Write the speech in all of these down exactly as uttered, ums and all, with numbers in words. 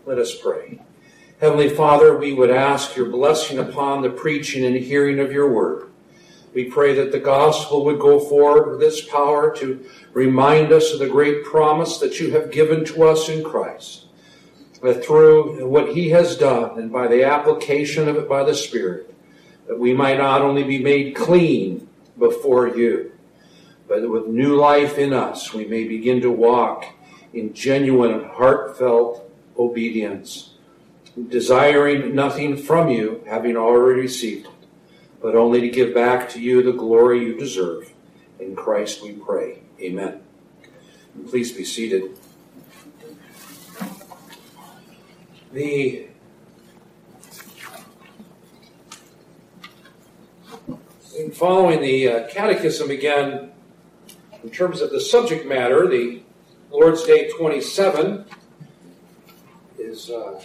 Let us pray. Heavenly Father, we would ask your blessing upon the preaching and hearing of your word. We pray that the gospel would go forward with its power to remind us of the great promise that you have given to us in Christ. That through what he has done and by the application of it by the Spirit, that we might not only be made clean before you, but that with new life in us, we may begin to walk in genuine and heartfelt obedience, desiring nothing from you, having already received it, but only to give back to you the glory you deserve. In Christ we pray. Amen. And please be seated. The in following the uh, catechism again, in terms of the subject matter, the Lord's Day twenty-seven is uh,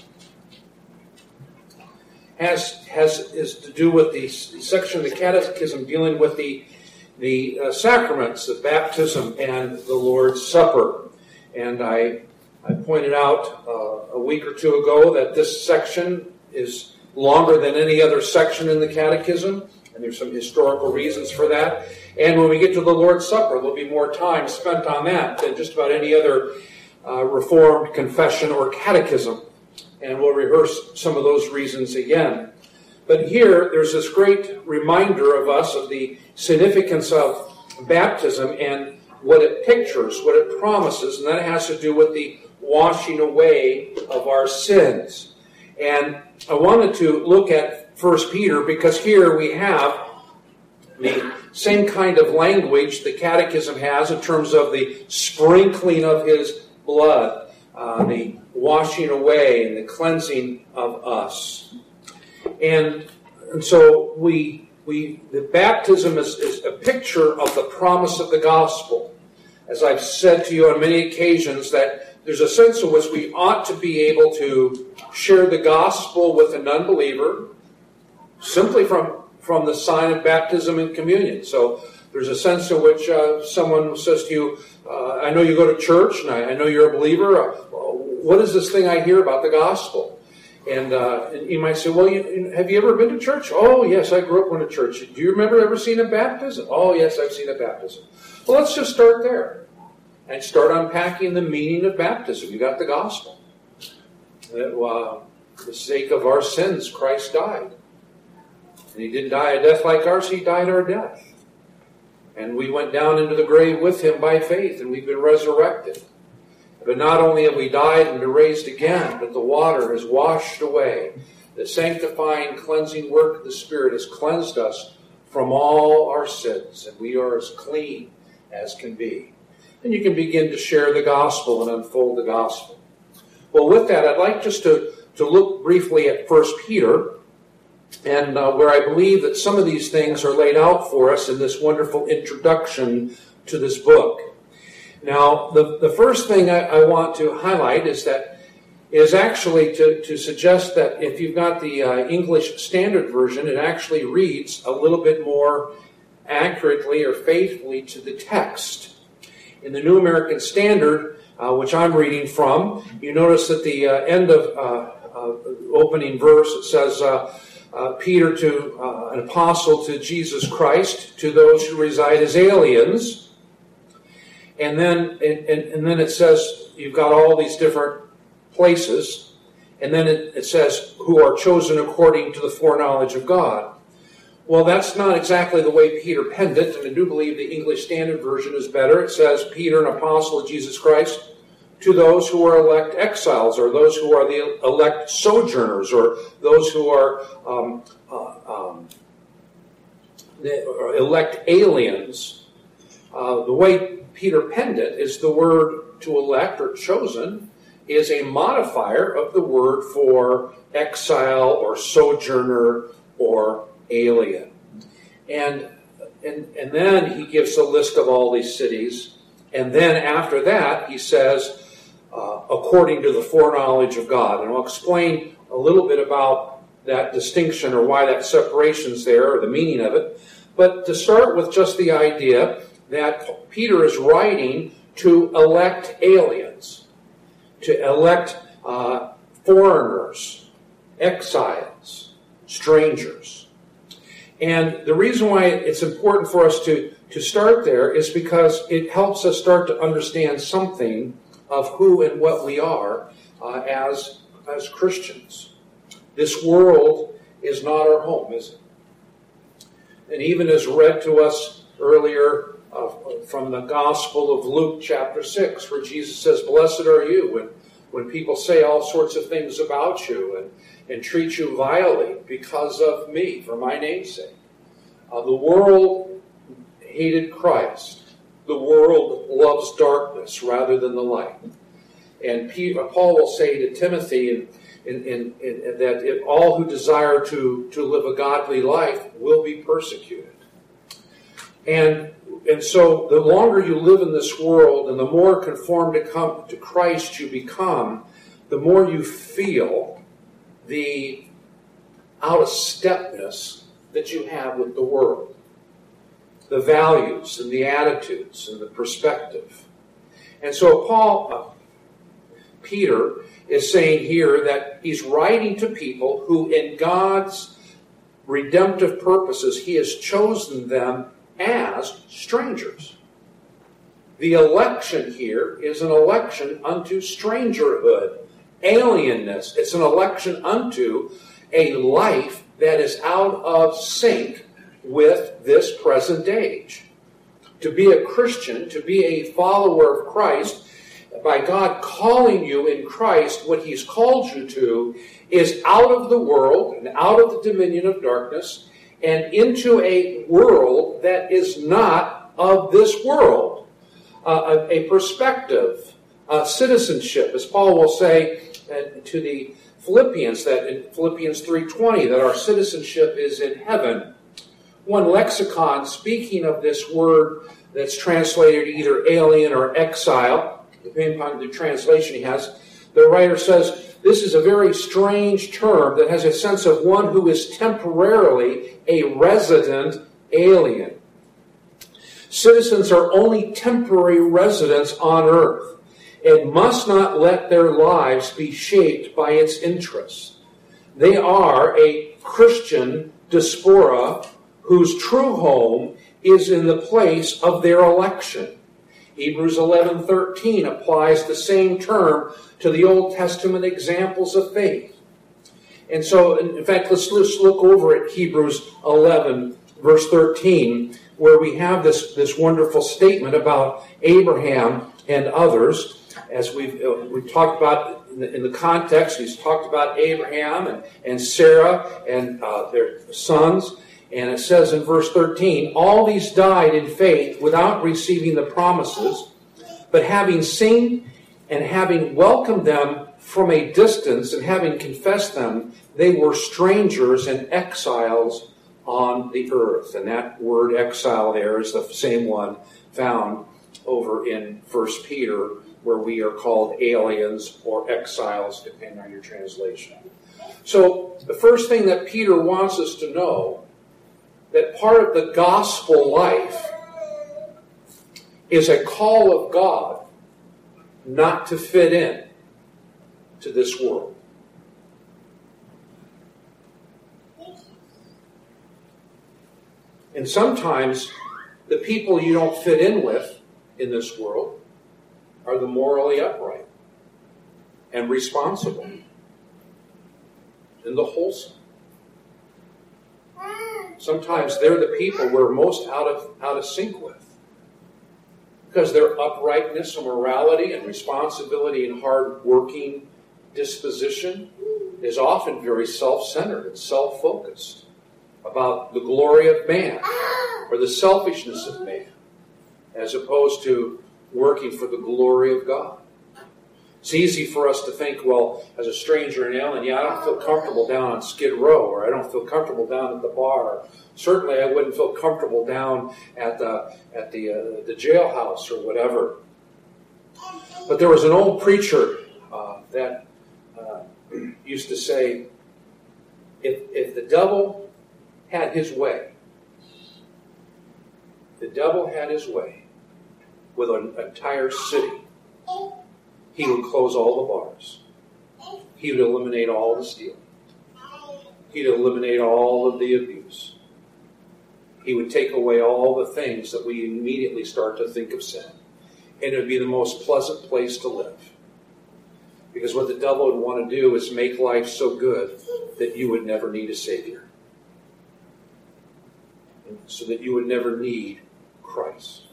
has has is to do with the section of the catechism dealing with the the uh, sacraments of baptism and the Lord's Supper. And I I pointed out uh, a week or two ago that this section is longer than any other section in the catechism, and there's some historical reasons for that. And when we get to the Lord's Supper, there'll be more time spent on that than just about any other uh, Reformed confession or catechism. And we'll rehearse some of those reasons again. But here, there's this great reminder of us of the significance of baptism and what it pictures, what it promises, and that has to do with the washing away of our sins. And I wanted to look at First Peter because here we have the same kind of language the Catechism has in terms of the sprinkling of his blood, uh, the washing away and the cleansing of us. And, and so we we the baptism is, is a picture of the promise of the gospel. As I've said to you on many occasions, that there's a sense in which we ought to be able to share the gospel with an unbeliever simply from, from the sign of baptism and communion. So there's a sense in which uh, someone says to you, uh, I know you go to church, and I, I know you're a believer. Uh, what is this thing I hear about the gospel? And, uh, and you might say, well, you, have you ever been to church? Oh, yes, I grew up going to church. Do you remember ever seeing a baptism? Oh, yes, I've seen a baptism. Well, let's just start there and start unpacking the meaning of baptism. You got the gospel. That, uh, for the sake of our sins, Christ died. And he didn't die a death like ours, he died our death. And we went down into the grave with him by faith, and we've been resurrected. But not only have we died and been raised again, but the water has washed away. The sanctifying, cleansing work of the Spirit has cleansed us from all our sins, and we are as clean as can be. And you can begin to share the gospel and unfold the gospel. Well, with that, I'd like just to, to look briefly at First Peter, and uh, where I believe that some of these things are laid out for us in this wonderful introduction to this book. Now, the, the first thing I, I want to highlight is that is actually to, to suggest that if you've got the uh, English Standard Version, it actually reads a little bit more accurately or faithfully to the text. In the New American Standard, uh, which I'm reading from, you notice at the uh, end of uh, uh, opening verse, it says, uh, uh, Peter to uh, an apostle to Jesus Christ, to those who reside as aliens. And then, and, and then it says, you've got all these different places. And then it, it says, who are chosen according to the foreknowledge of God. Well, that's not exactly the way Peter penned it, and I do believe the English Standard Version is better. It says, Peter, an apostle of Jesus Christ, to those who are elect exiles, or those who are the elect sojourners, or those who are um, uh, um, or elect aliens. Uh, the way Peter penned it is the word to elect or chosen is a modifier of the word for exile or sojourner or alien. And, and, and then he gives a list of all these cities. And then after that, he says, uh, according to the foreknowledge of God. And I'll explain a little bit about that distinction or why that separation's there or the meaning of it. But to start with just the idea that Peter is writing to elect aliens, to elect uh, foreigners, exiles, strangers. And the reason why it's important for us to, to start there is because it helps us start to understand something of who and what we are uh, as, as Christians. This world is not our home, is it? And even as read to us earlier uh, from the Gospel of Luke chapter six, where Jesus says, "Blessed are you when, when people say all sorts of things about you and, and treat you vilely because of me, for my name's sake." Uh, the world hated Christ. The world loves darkness rather than the light. And Peter, Paul will say to Timothy in, in, in, in, that if all who desire to, to live a godly life will be persecuted. And, and so the longer you live in this world and the more conformed to, come, to Christ you become, the more you feel the out-of-stepness that you have with the world. The values and the attitudes and the perspective. And so Paul, uh, Peter, is saying here that he's writing to people who in God's redemptive purposes, he has chosen them as strangers. The election here is an election unto strangerhood, alienness. It's an election unto a life that is out of sync with this present age. To be a Christian, to be a follower of Christ, by God calling you in Christ, what he's called you to is out of the world and out of the dominion of darkness and into a world that is not of this world. Uh, a, a perspective, uh, citizenship, as Paul will say uh, to the Philippians, that in Philippians three twenty, that our citizenship is in heaven. One lexicon speaking of this word that's translated either alien or exile, depending upon the translation he has, the writer says this is a very strange term that has a sense of one who is temporarily a resident alien. Citizens are only temporary residents on earth and must not let their lives be shaped by its interests. They are a Christian diaspora whose true home is in the place of their election. Hebrews eleven thirteen applies the same term to the Old Testament examples of faith. And so, in fact, let's, let's look over at Hebrews eleven, verse thirteen, where we have this, this wonderful statement about Abraham and others. As we've, uh, we've talked about in the, in the context, he's talked about Abraham and, and Sarah and uh, their sons. And it says in verse thirteen, all these died in faith without receiving the promises, but having seen and having welcomed them from a distance and having confessed them, they were strangers and exiles on the earth. And that word exile there is the same one found over in First Peter, where we are called aliens or exiles, depending on your translation. So the first thing that Peter wants us to know, that part of the gospel life is a call of God not to fit in to this world. And sometimes the people you don't fit in with in this world are the morally upright and responsible and the wholesome. Sometimes they're the people we're most out of, out of sync with because their uprightness and morality and responsibility and hard-working disposition is often very self-centered and self-focused about the glory of man or the selfishness of man as opposed to working for the glory of God. It's easy for us to think, well, as a stranger in alien, yeah, I don't feel comfortable down on Skid Row, or I don't feel comfortable down at the bar. Certainly, I wouldn't feel comfortable down at the at the uh, the jailhouse or whatever. But there was an old preacher uh, that uh, used to say, if if the devil had his way, the devil had his way with an entire city, he would close all the bars. He would eliminate all the stealing. He'd eliminate all of the abuse. He would take away all the things that we immediately start to think of sin. And it would be the most pleasant place to live. Because what the devil would want to do is make life so good that you would never need a Savior. So that you would never need Christ.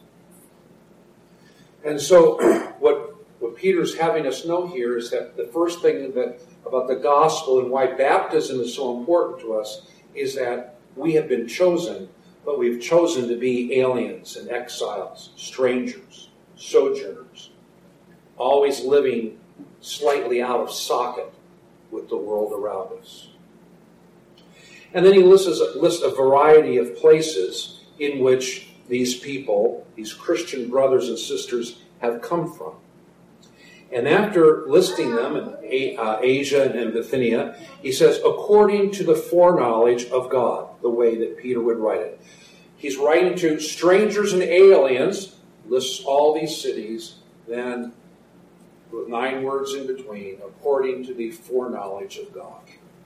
And so what, what Peter's having us know here is that the first thing that about the gospel and why baptism is so important to us is that we have been chosen, but we've chosen to be aliens and exiles, strangers, sojourners, always living slightly out of socket with the world around us. And then he lists a, lists a variety of places in which these people, these Christian brothers and sisters, have come from. And after listing them in uh, Asia and Bithynia, he says, according to the foreknowledge of God, the way that Peter would write it. He's writing to strangers and aliens, lists all these cities, then with nine words in between, according to the foreknowledge of God.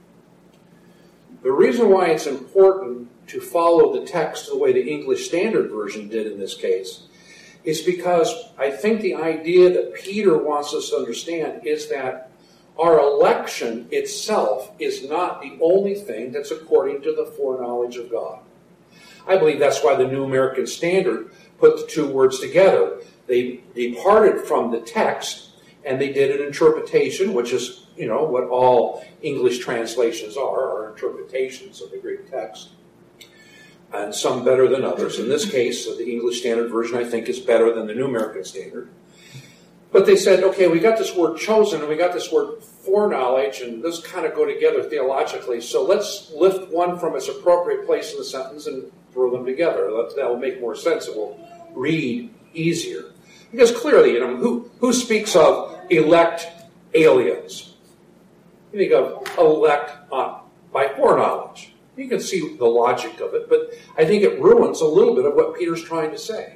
The reason why it's important to follow the text the way the English Standard Version did in this case is because I think the idea that Peter wants us to understand is that our election itself is not the only thing that's according to the foreknowledge of God. I believe that's why the New American Standard put the two words together. They departed from the text and they did an interpretation, which is, you know, what all English translations are, are interpretations of the Greek text. And some better than others. In this case, the English Standard Version, I think, is better than the New American Standard. But they said, okay, we got this word chosen, and we got this word foreknowledge, and those kind of go together theologically, so let's lift one from its appropriate place in the sentence and throw them together. That will make more sense. It will read easier. Because clearly, you know, who, who speaks of elect aliens? You think of elect uh, by foreknowledge. You can see the logic of it, but I think it ruins a little bit of what Peter's trying to say.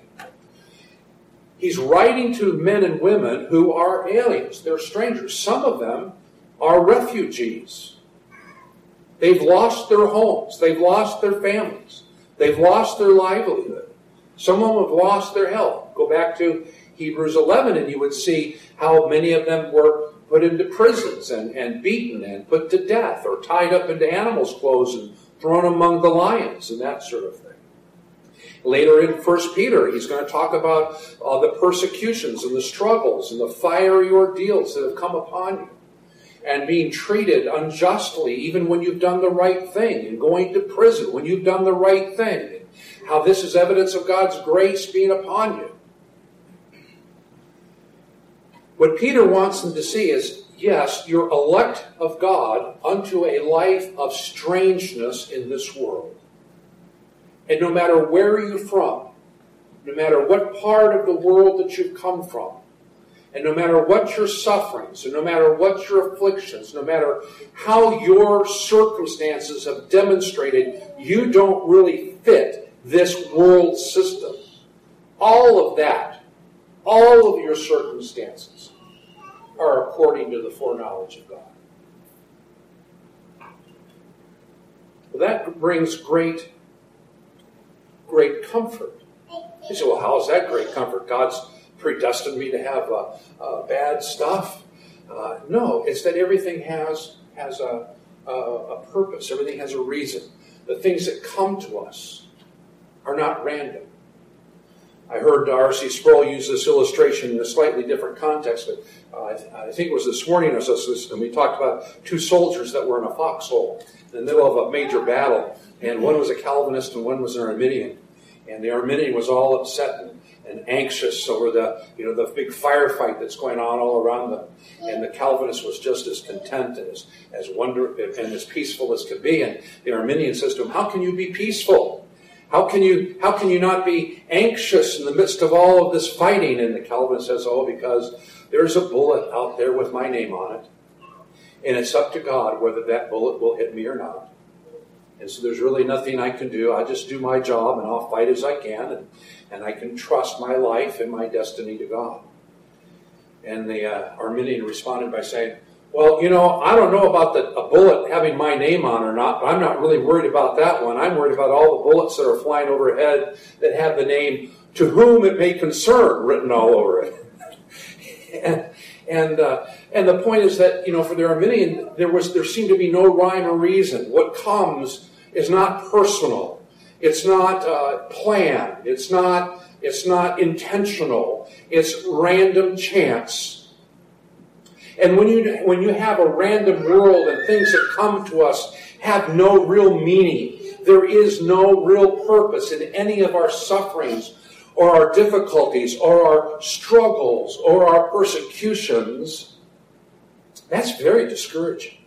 He's writing to men and women who are aliens. They're strangers. Some of them are refugees. They've lost their homes. They've lost their families. They've lost their livelihood. Some of them have lost their health. Go back to Hebrews eleven and you would see how many of them were put into prisons and, and beaten and put to death or tied up into animals' clothes and thrown among the lions and that sort of thing. Later in First Peter, he's going to talk about uh, the persecutions and the struggles and the fiery ordeals that have come upon you and being treated unjustly even when you've done the right thing and going to prison when you've done the right thing and how this is evidence of God's grace being upon you. What Peter wants them to see is, yes, you're elect of God unto a life of strangeness in this world. And no matter where you're from, no matter what part of the world that you've come from, and no matter what your sufferings, and no matter what your afflictions, no matter how your circumstances have demonstrated you don't really fit this world system, all of that, all of your circumstances are according to the foreknowledge of God. Well, that brings great, great comfort. You say, well, how is that great comfort? God's predestined me to have uh, uh, bad stuff. Uh, no, it's that everything has, has a, a, a purpose. Everything has a reason. The things that come to us are not random. I heard R C Sproul use this illustration in a slightly different context, but uh, I, th- I think it was this morning or so, and we talked about two soldiers that were in a foxhole in the middle of a major battle, and one was a Calvinist and one was an Arminian, and the Arminian was all upset and, and anxious over the you know the big firefight that's going on all around them, and the Calvinist was just as content and as as wonder and as peaceful as could be, and the Arminian says to him, "How can you be peaceful? How can you how can you not be anxious in the midst of all of this fighting?" And the Calvinist says, "Oh, because there's a bullet out there with my name on it. And it's up to God whether that bullet will hit me or not. And so there's really nothing I can do. I just do my job and I'll fight as I can. And, and I can trust my life and my destiny to God." And the uh, Arminian responded by saying, Well, you know, I don't know about the, a bullet having my name on or not, but I'm not really worried about that one. I'm worried about all the bullets that are flying overhead that have the name "to whom it may concern" written all over it. and and uh, and the point is that, you know, for there are many, there was there seemed to be no rhyme or reason. What comes is not personal. It's not uh, planned. It's not it's not intentional. It's random chance. And when you when you have a random world and things that come to us have no real meaning, there is no real purpose in any of our sufferings or our difficulties or our struggles or our persecutions, that's very discouraging.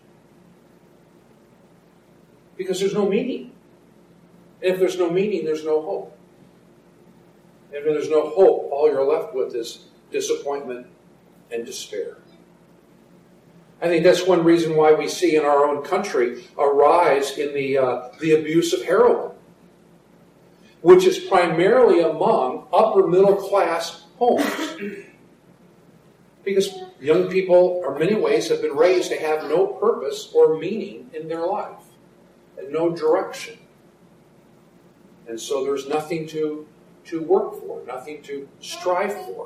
Because there's no meaning. And if there's no meaning, there's no hope. And when there's no hope, all you're left with is disappointment and despair. I think that's one reason why we see in our own country a rise in the uh, the abuse of heroin, which is primarily among upper middle class homes. Because young people, in many ways, have been raised to have no purpose or meaning in their life, and no direction. And so there's nothing to, to work for, nothing to strive for.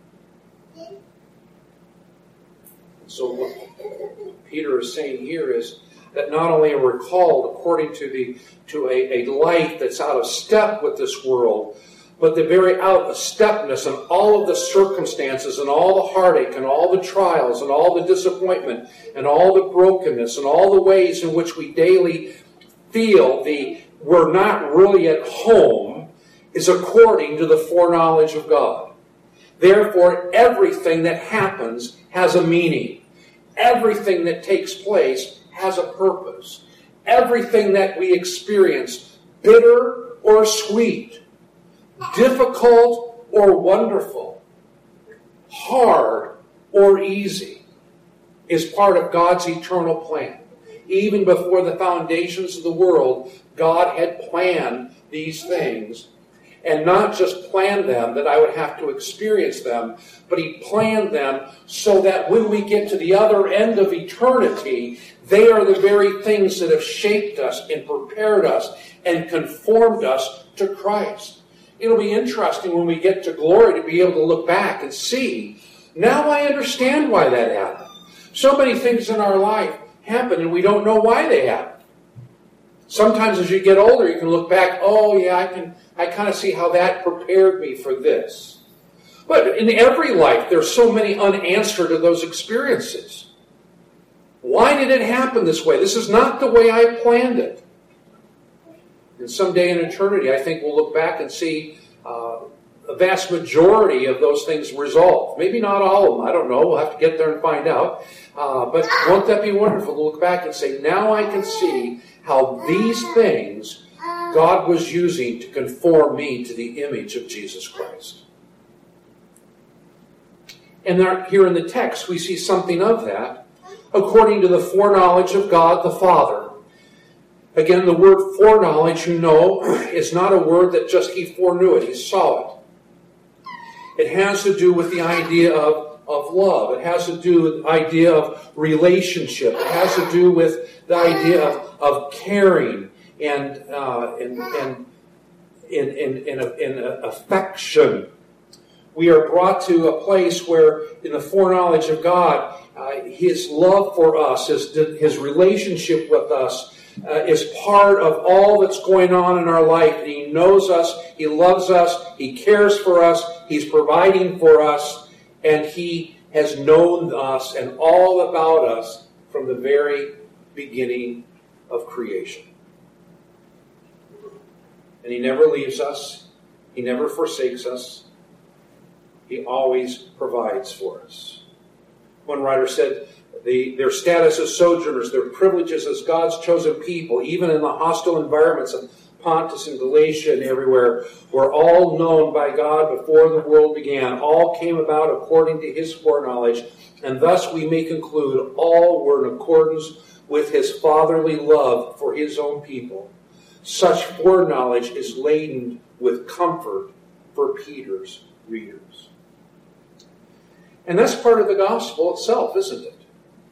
So what Peter is saying here is that not only are we called according to the to a, a life that's out of step with this world, but the very out of stepness and all of the circumstances and all the heartache and all the trials and all the disappointment and all the brokenness and all the ways in which we daily feel the we're not really at home is according to the foreknowledge of God. Therefore, everything that happens has a meaning. Everything that takes place has a purpose. Everything that we experience, bitter or sweet, difficult or wonderful, hard or easy, is part of God's eternal plan. Even before the foundations of the world, God had planned these things. And not just planned them that I would have to experience them, but He planned them so that when we get to the other end of eternity, they are the very things that have shaped us and prepared us and conformed us to Christ. It'll be interesting when we get to glory to be able to look back and see, now I understand why that happened. So many things in our life happen and we don't know why they happen. Sometimes as you get older, you can look back, oh yeah, I can I kind of see how that prepared me for this. But in every life, there's so many unanswered of those experiences. Why did it happen this way? This is not the way I planned it. And someday in eternity, I think we'll look back and see uh, a vast majority of those things resolved. Maybe not all of them. I don't know. We'll have to get there and find out. Uh, but won't that be wonderful to look back and say, now I can see how these things God was using to conform me to the image of Jesus Christ. And there, here in the text, we see something of that, according to the foreknowledge of God the Father. Again, the word foreknowledge, you know, is not a word that just He foreknew it, He saw it. It has to do with the idea of, of love. It has to do with the idea of relationship. It has to do with the idea of, of caring. And, uh, and, and in, in, in, a, in a affection. We are brought to a place where, in the foreknowledge of God, uh, His love for us, His, His relationship with us, uh, is part of all that's going on in our life. And He knows us, He loves us, He cares for us, He's providing for us, and He has known us and all about us from the very beginning of creation. And He never leaves us. He never forsakes us. He always provides for us. One writer said, the, their status as sojourners, their privileges as God's chosen people, even in the hostile environments of Pontus and Galatia and everywhere, were all known by God before the world began. All came about according to His foreknowledge, and thus we may conclude all were in accordance with His fatherly love for His own people. Such foreknowledge is laden with comfort for Peter's readers. And that's part of the gospel itself, isn't it?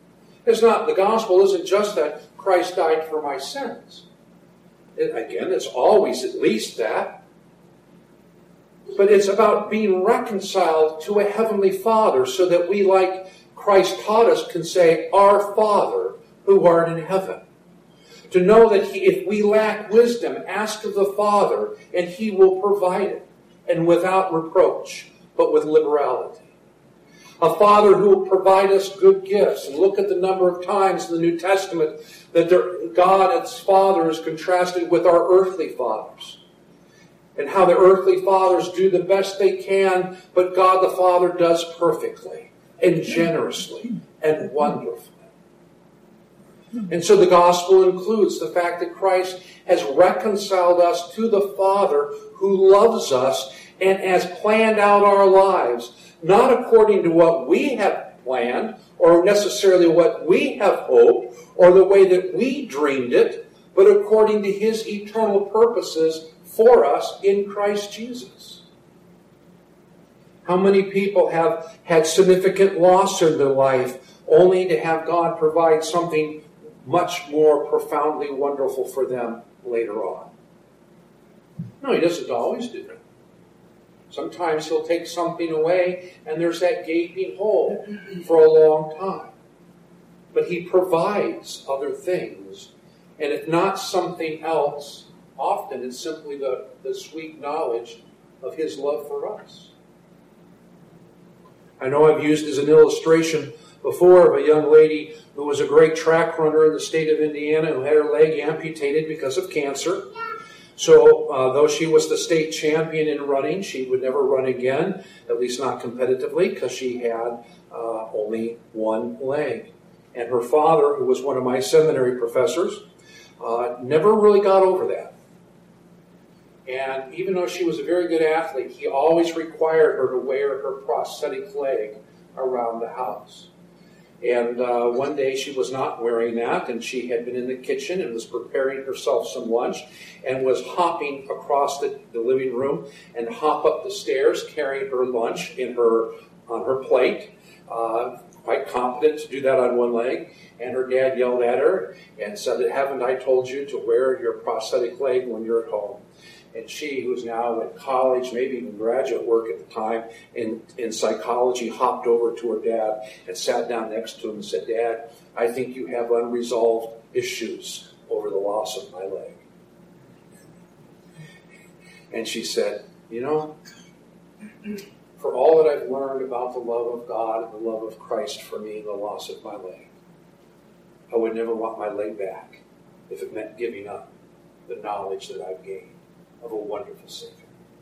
It's not, the gospel isn't just that Christ died for my sins. It, again, it's always at least that. But it's about being reconciled to a heavenly Father so that we, like Christ taught us, can say, Our Father, who art in heaven. To know that he, if we lack wisdom, ask of the Father, and He will provide it, and without reproach, but with liberality. A Father who will provide us good gifts. And look at the number of times in the New Testament that there, God as Father is contrasted with our earthly fathers. And how the earthly fathers do the best they can, but God the Father does perfectly and generously and wonderfully. And so the gospel includes the fact that Christ has reconciled us to the Father who loves us and has planned out our lives, not according to what we have planned or necessarily what we have hoped or the way that we dreamed it, but according to His eternal purposes for us in Christ Jesus. How many people have had significant loss in their life only to have God provide something much more profoundly wonderful for them later on? No, He doesn't always do that. Sometimes He'll take something away and there's that gaping hole for a long time. But He provides other things. And if not something else, often it's simply the, the sweet knowledge of His love for us. I know I've used as an illustration before of a young lady who was a great track runner in the state of Indiana who had her leg amputated because of cancer. So uh, though she was the state champion in running, she would never run again, at least not competitively, because she had uh, only one leg. And her father, who was one of my seminary professors, uh, never really got over that. And even though she was a very good athlete, he always required her to wear her prosthetic leg around the house. And uh, one day she was not wearing that, and she had been in the kitchen and was preparing herself some lunch and was hopping across the, the living room and hop up the stairs carrying her lunch in her on her plate, uh, quite competent to do that on one leg. And her dad yelled at her and said, "Haven't I told you to wear your prosthetic leg when you're at home?" And she, who's now in college, maybe even graduate work at the time, in, in psychology, hopped over to her dad and sat down next to him and said, "Dad, I think you have unresolved issues over the loss of my leg." And she said, "You know, for all that I've learned about the love of God and the love of Christ for me and the loss of my leg, I would never want my leg back if it meant giving up the knowledge that I've gained of a wonderful Savior."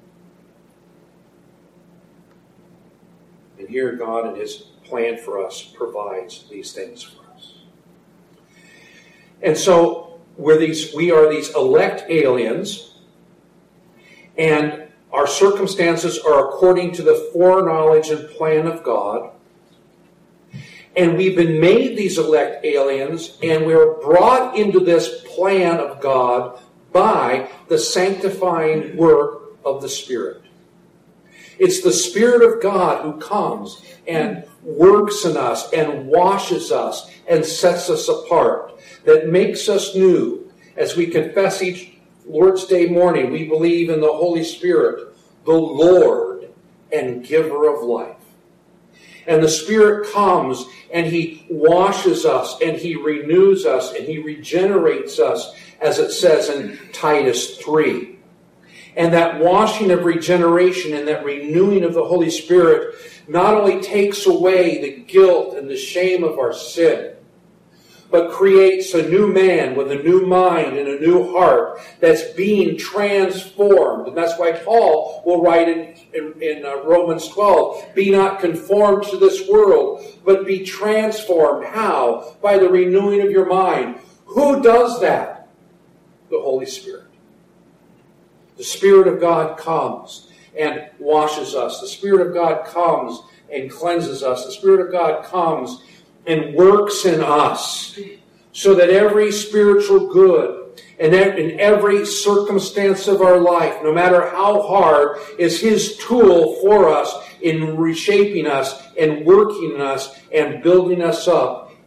And here God in His plan for us provides these things for us. And so we're these, we are these elect aliens, and our circumstances are according to the foreknowledge and plan of God. And we've been made these elect aliens, and we're brought into this plan of God by the sanctifying work of the Spirit. It's the Spirit of God who comes and works in us and washes us and sets us apart, that makes us new. As we confess each Lord's Day morning, we believe in the Holy Spirit, the Lord and giver of life. And the Spirit comes and He washes us and He renews us and He regenerates us, as it says in Titus three. And that washing of regeneration and that renewing of the Holy Spirit not only takes away the guilt and the shame of our sin, but creates a new man with a new mind and a new heart that's being transformed. And that's why Paul will write in, in, in uh, Romans twelve, "Be not conformed to this world, but be transformed." How? By the renewing of your mind. Who does that? The Holy Spirit. The Spirit of God comes and washes us. The Spirit of God comes and cleanses us. The Spirit of God comes and works in us so that every spiritual good and in every circumstance of our life, no matter how hard, is His tool for us in reshaping us and working in us and building us up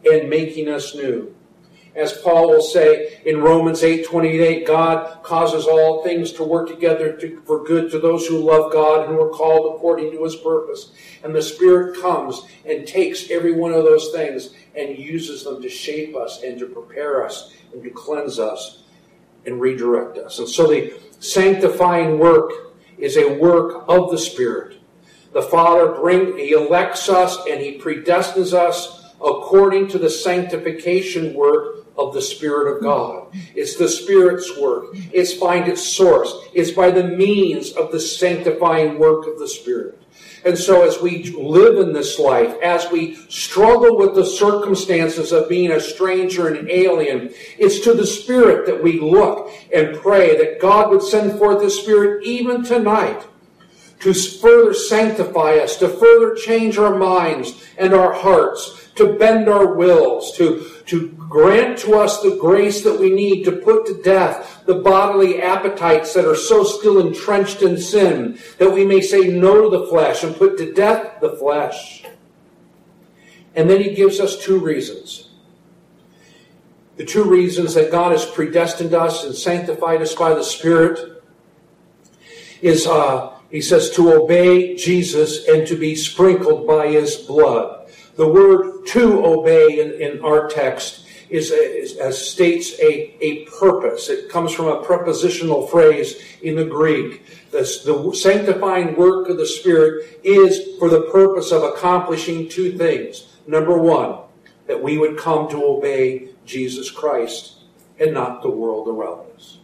and making us new. As Paul will say in Romans eight twenty-eight, God causes all things to work together to, for good to those who love God and who are called according to his purpose. And the Spirit comes and takes every one of those things and uses them to shape us and to prepare us and to cleanse us and redirect us. And so the sanctifying work is a work of the Spirit. The Father bring, he elects us and he predestines us according to the sanctification work of the Spirit of God. It's the Spirit's work. It's find its source. It's by the means of the sanctifying work of the Spirit. And so as we live in this life, as we struggle with the circumstances of being a stranger and an alien, it's to the Spirit that we look and pray that God would send forth the Spirit even tonight to further sanctify us, to further change our minds and our hearts, to bend our wills, to, to grant to us the grace that we need to put to death the bodily appetites that are so still entrenched in sin, that we may say no to the flesh and put to death the flesh. And then he gives us two reasons. The two reasons that God has predestined us and sanctified us by the Spirit is, uh, he says, to obey Jesus and to be sprinkled by his blood. The word to obey in, in our text is, a, is as states a, a purpose. It comes from a prepositional phrase in the Greek. The, the sanctifying work of the Spirit is for the purpose of accomplishing two things. Number one, that we would come to obey Jesus Christ and not the world around us.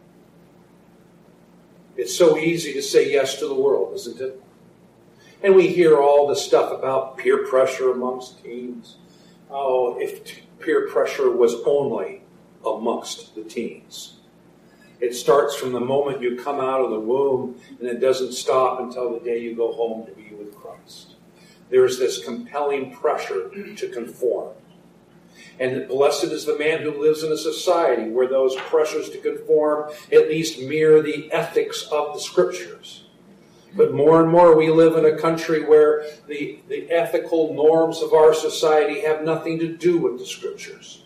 It's so easy to say yes to the world, isn't it? And we hear all this stuff about peer pressure amongst teens. Oh, if t- peer pressure was only amongst the teens. It starts from the moment you come out of the womb, and it doesn't stop until the day you go home to be with Christ. There's this compelling pressure to conform. And blessed is the man who lives in a society where those pressures to conform at least mirror the ethics of the Scriptures. But more and more we live in a country where the, the ethical norms of our society have nothing to do with the Scriptures.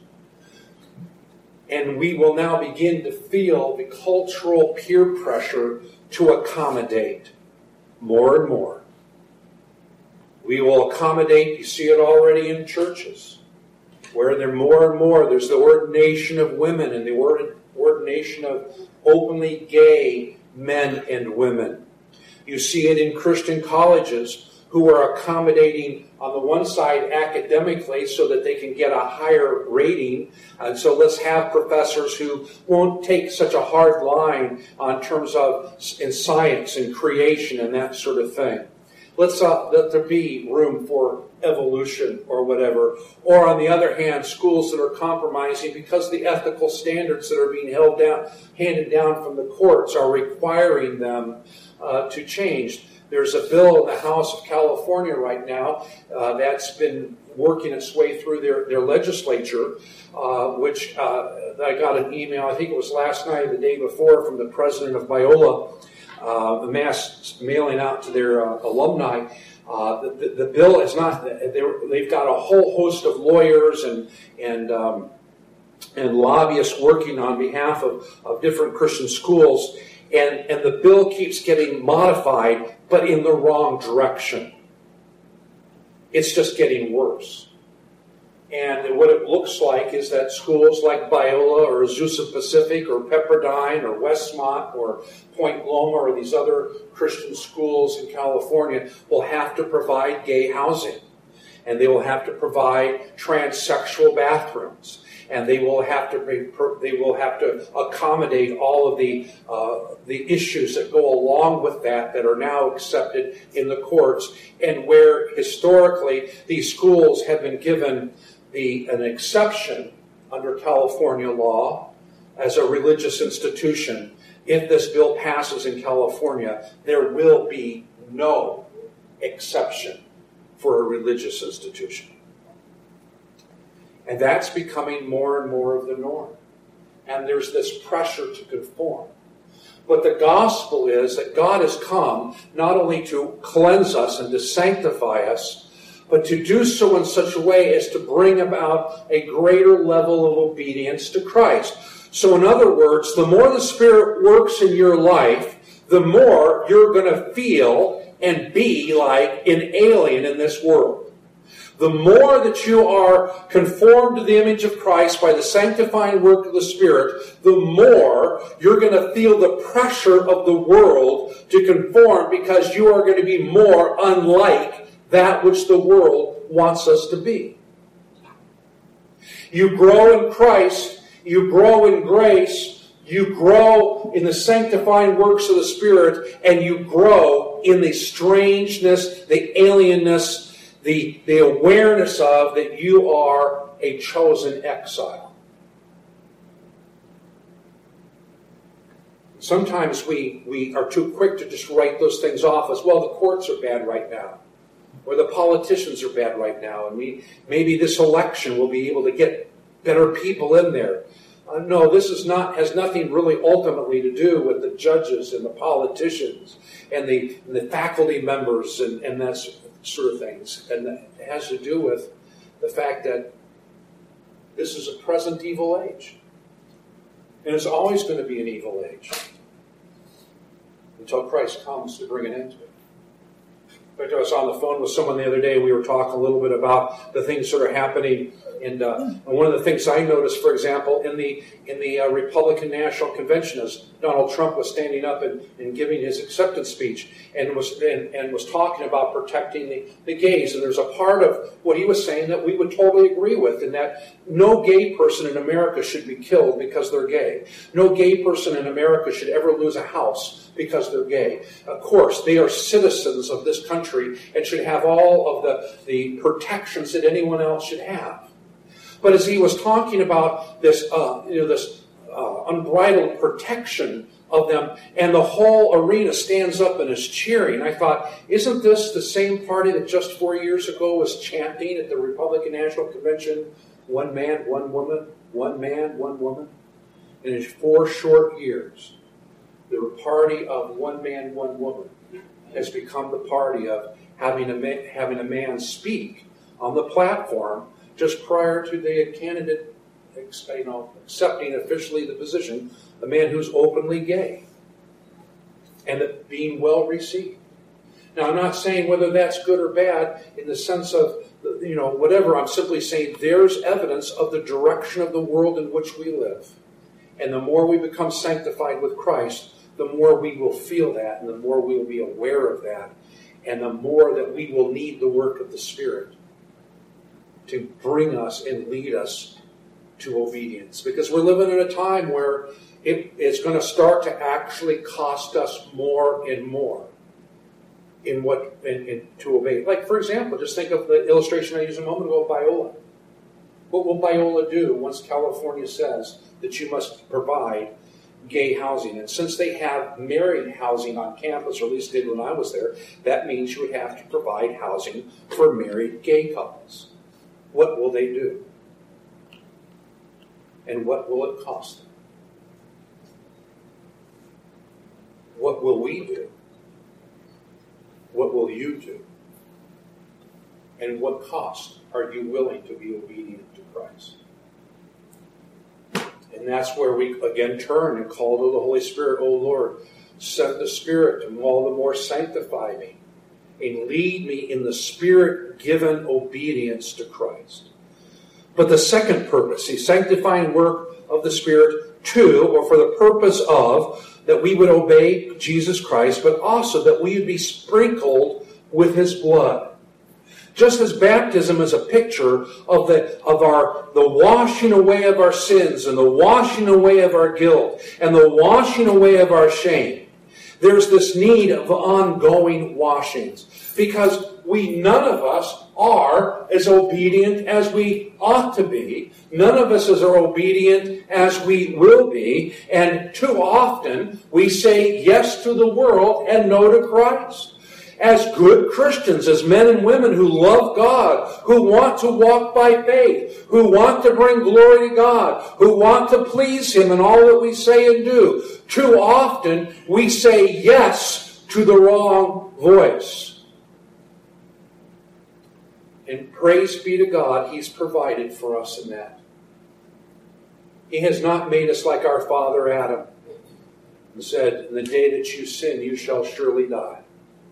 And we will now begin to feel the cultural peer pressure to accommodate more and more. We will accommodate, you see it already in churches, where there more and more, there's the ordination of women and the ordination of openly gay men and women. You see it in Christian colleges who are accommodating on the one side academically so that they can get a higher rating. And so let's have professors who won't take such a hard line on terms of in science and creation and that sort of thing. Let's uh, let there be room for evolution or whatever. Or on the other hand, schools that are compromising because the ethical standards that are being held down, handed down from the courts are requiring them Uh, to change. There's a bill in the House of California right now uh, that's been working its way through their, their legislature, uh, which uh, I got an email, I think it was last night or the day before, from the president of Biola, uh, a mass mailing out to their uh, alumni. Uh, the, the, the bill is not, they've got a whole host of lawyers and, and um, and lobbyists working on behalf of, of different Christian schools. And, and the bill keeps getting modified, but in the wrong direction. It's just getting worse. And what it looks like is that schools like Biola or Azusa Pacific or Pepperdine or Westmont or Point Loma or these other Christian schools in California will have to provide gay housing. And they will have to provide transsexual bathrooms. And they will have to they will have to accommodate all of the uh, the issues that go along with that that are now accepted in the courts, and where historically these schools have been given the an exception under California law as a religious institution. If this bill passes in California, there will be no exception for a religious institution. And that's becoming more and more of the norm. And there's this pressure to conform. But the gospel is that God has come not only to cleanse us and to sanctify us, but to do so in such a way as to bring about a greater level of obedience to Christ. So in other words, the more the Spirit works in your life, the more you're going to feel and be like an alien in this world. The more that you are conformed to the image of Christ by the sanctifying work of the Spirit, the more you're going to feel the pressure of the world to conform, because you are going to be more unlike that which the world wants us to be. You grow in Christ, you grow in grace, you grow in the sanctifying works of the Spirit, and you grow in the strangeness, the alienness, The, the awareness of that you are a chosen exile. Sometimes we, we are too quick to just write those things off as, well, the courts are bad right now, or the politicians are bad right now, and we, maybe this election will be able to get better people in there. Uh, no, this is not has nothing really ultimately to do with the judges and the politicians and the, and the faculty members and, and that sort of things. And it has to do with the fact that this is a present evil age. And it's always going to be an evil age until Christ comes to bring an end to it. In fact, I was on the phone with someone the other day. We were talking a little bit about the things that are happening. And, uh, and one of the things I noticed, for example, in the in the uh, Republican National Convention, as Donald Trump was standing up and, and giving his acceptance speech, and was and, and was talking about protecting the, the gays. And there's a part of what he was saying that we would totally agree with, in that no gay person in America should be killed because they're gay. No gay person in America should ever lose a house because they're gay. Of course, they are citizens of this country and should have all of the, the protections that anyone else should have. But as he was talking about this, uh, you know, this uh, unbridled protection of them, and the whole arena stands up and is cheering, I thought, isn't this the same party that just four years ago was chanting at the Republican National Convention, one man, one woman, one man, one woman? And in four short years, the party of one man, one woman has become the party of having a man, having a man speak on the platform just prior to the candidate, you know, accepting officially the position, a man who's openly gay, and it being well received. Now, I'm not saying whether that's good or bad in the sense of, you know, whatever. I'm simply saying there's evidence of the direction of the world in which we live. And the more we become sanctified with Christ, the more we will feel that, and the more we will be aware of that, and the more that we will need the work of the Spirit to bring us and lead us to obedience. Because we're living in a time where it, it's going to start to actually cost us more and more in what in, in, to obey. Like, for example, just think of the illustration I used a moment ago of Biola. What will Biola do once California says that you must provide gay housing? And since they have married housing on campus, or at least did when I was there, that means you would have to provide housing for married gay couples. What will they do? And what will it cost them? What will we do? What will you do? And what cost are you willing to be obedient to Christ? And that's where we again turn and call to the Holy Spirit, "O Lord, send the Spirit and all the more sanctify me, and lead me in the Spirit-given obedience to Christ." But the second purpose, the sanctifying work of the Spirit, to, or for the purpose of, that we would obey Jesus Christ, but also that we would be sprinkled with His blood. Just as baptism is a picture of the of our the washing away of our sins, and the washing away of our guilt, and the washing away of our shame, there's this need of ongoing washings, because we none of us are as obedient as we ought to be. None of us is as obedient as we will be, and too often we say yes to the world and no to Christ. As good Christians, as men and women who love God, who want to walk by faith, who want to bring glory to God, who want to please Him in all that we say and do, too often we say yes to the wrong voice. And praise be to God, He's provided for us in that. He has not made us like our father Adam, and said, in the day that you sin, you shall surely die.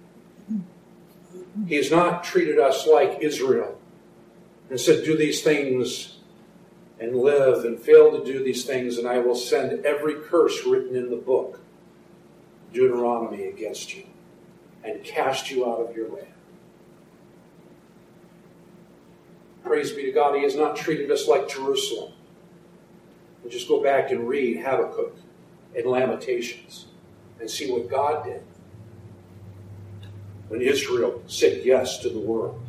He has not treated us like Israel, and said, do these things and live, and fail to do these things, and I will send every curse written in the book, Deuteronomy, against you, and cast you out of your land. Praise be to God, He has not treated us like Jerusalem. And just go back and read Habakkuk and Lamentations and see what God did when Israel said yes to the world.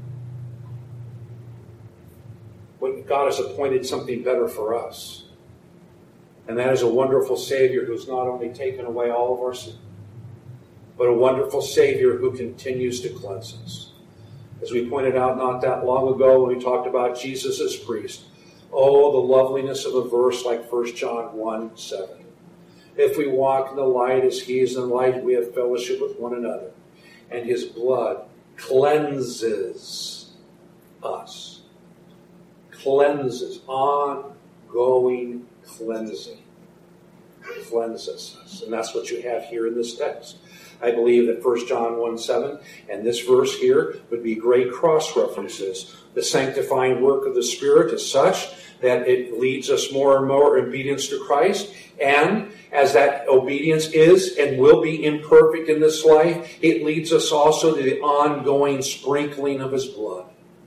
When God has appointed something better for us. And that is a wonderful Savior who's not only taken away all of our sin, but a wonderful Savior who continues to cleanse us. As we pointed out not that long ago when we talked about Jesus as priest, oh, the loveliness of a verse like First John one seven. If we walk in the light as He is in the light, we have fellowship with one another. And His blood cleanses us. Cleanses. Ongoing cleansing. Cleanses us. And that's what you have here in this text. I believe that First John one seven and this verse here would be great cross-references. The sanctifying work of the Spirit is such that it leads us more and more obedience to Christ. And as that obedience is and will be imperfect in this life, it leads us also to the ongoing sprinkling of His blood.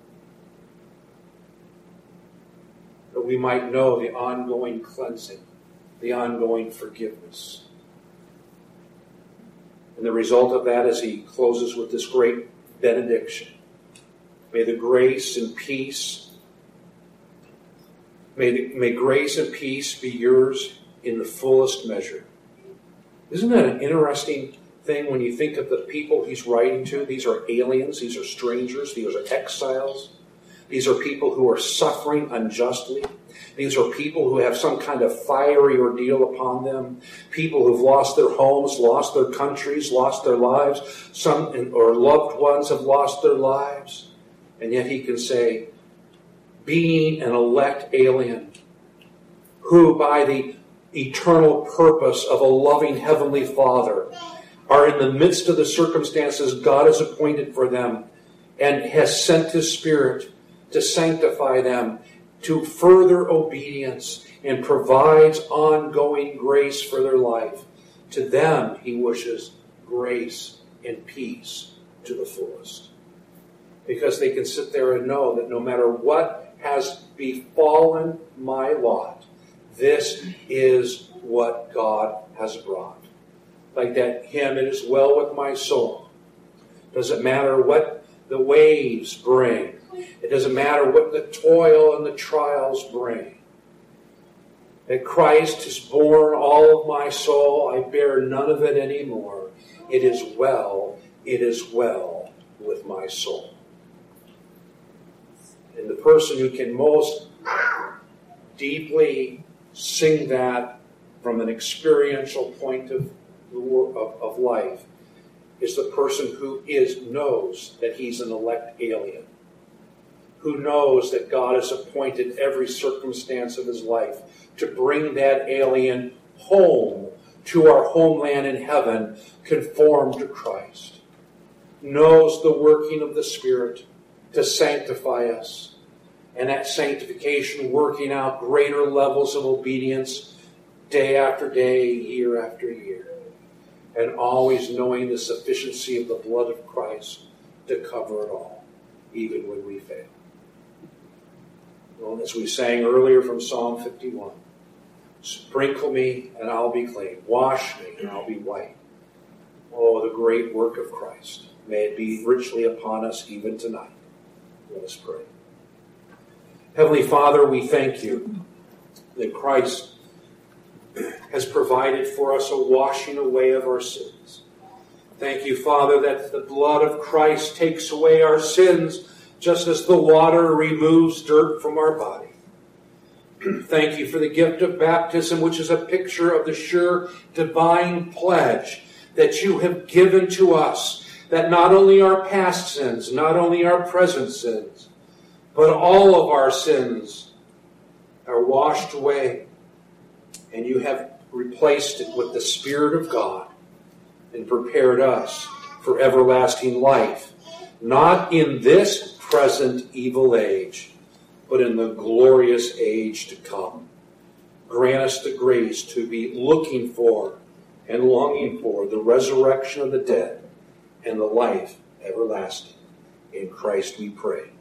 That we might know the ongoing cleansing, the ongoing forgiveness. And the result of that is He closes with this great benediction. May the grace and peace, may, the, may grace and peace be yours in the fullest measure. Isn't that an interesting thing when you think of the people He's writing to? These are aliens, these are strangers, these are exiles. These are people who are suffering unjustly. These are people who have some kind of fiery ordeal upon them. People who've lost their homes, lost their countries, lost their lives. Some or loved ones have lost their lives. And yet He can say, being an elect alien, who by the eternal purpose of a loving Heavenly Father are in the midst of the circumstances God has appointed for them and has sent His Spirit to sanctify them to further obedience and provides ongoing grace for their life. To them, He wishes grace and peace to the fullest. Because they can sit there and know that no matter what has befallen my lot, this is what God has brought. Like that hymn, it is well with my soul. Doesn't matter what the waves bring. It doesn't matter what the toil and the trials bring. That Christ has borne all of my soul. I bear none of it anymore. It is well, it is well with my soul. And the person who can most deeply sing that from an experiential point of, of, of life is the person who is knows that he's an elect alien. Who knows that God has appointed every circumstance of his life to bring that alien home to our homeland in heaven, conformed to Christ. Knows the working of the Spirit to sanctify us. And that sanctification working out greater levels of obedience day after day, year after year. And always knowing the sufficiency of the blood of Christ to cover it all, even when we fail. Well, as we sang earlier from Psalm fifty-one, sprinkle me and I'll be clean. Wash me and I'll be white. Oh, the great work of Christ. May it be richly upon us even tonight. Let us pray. Heavenly Father, we thank you that Christ has provided for us a washing away of our sins. Thank you, Father, that the blood of Christ takes away our sins just as the water removes dirt from our body. Thank you for the gift of baptism, which is a picture of the sure divine pledge that you have given to us, that not only our past sins, not only our present sins, But all of our sins are washed away, and you have replaced it with the Spirit of God and prepared us for everlasting life, not in this present evil age, but in the glorious age to come. Grant us the grace to be looking for and longing for the resurrection of the dead and the life everlasting. In Christ we pray.